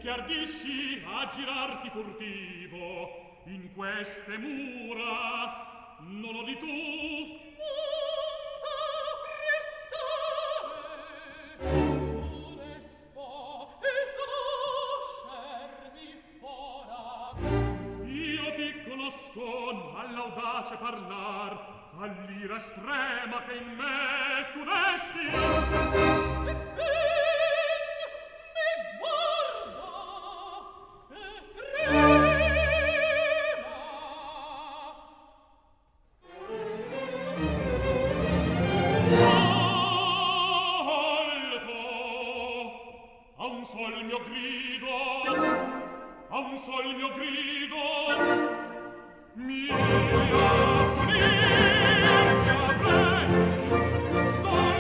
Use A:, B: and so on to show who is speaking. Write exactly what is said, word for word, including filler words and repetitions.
A: che ardisci a girarti furtivo in queste mura, non odi tu?
B: Funesto e conoscermi fora.
A: Io ti conosco all'audace parlar, all'ira estrema che in me tu desti.
B: E ben mi guarda e trema.
A: Alto, a un sol mio grido, a un sol mio grido, mia, mia, mia, sto